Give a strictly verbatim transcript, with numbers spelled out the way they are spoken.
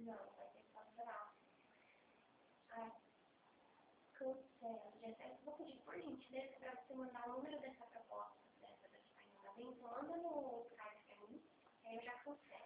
Não, vai ter que faturar. Ah, cancela. Jessé, vou pedir por gentileza para você mandar o número dessa proposta, dessa da Espanha, tá bem? Então, manda no Skype pra mim, aí eu já cancelo.